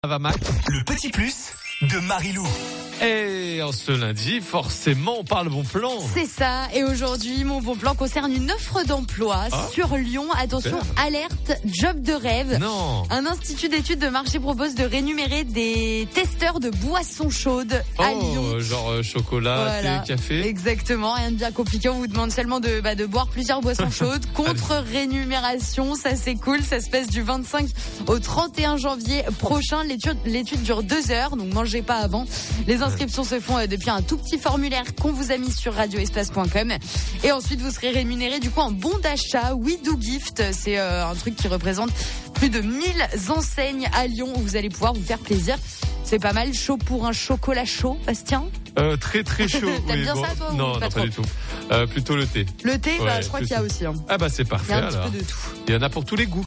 Ça va, Mac? Le petit plus de Marilou. Et en ce lundi, forcément, on parle bon plan. C'est ça. Et aujourd'hui, mon bon plan concerne une offre d'emploi sur Lyon. Attention, alerte, job de rêve. Non. Un institut d'études de marché propose de rémunérer des testeurs de boissons chaudes à Lyon. Genre chocolat, thé, café. Exactement, rien de bien compliqué. On vous demande seulement de boire plusieurs boissons chaudes contre rémunération. Ça, c'est cool. Ça se passe du 25 au 31 janvier prochain. L'étude dure 2 heures, donc mangez pas avant. Les inscriptions se font depuis un tout petit formulaire qu'on vous a mis sur radioespace.com. Et ensuite, vous serez rémunéré du coup en bon d'achat. We Do Gift, c'est un truc qui représente plus de 1000 enseignes à Lyon où vous allez pouvoir vous faire plaisir. C'est pas mal, chaud pour un chocolat chaud, Bastien. Très très chaud. T'aimes bien ça, toi? Non, pas du tout. Plutôt le thé. Le thé, Ouais, je crois qu'il y a aussi. Ah bah c'est parfait. Il y a un petit peu de tout. Il y en a pour tous les goûts.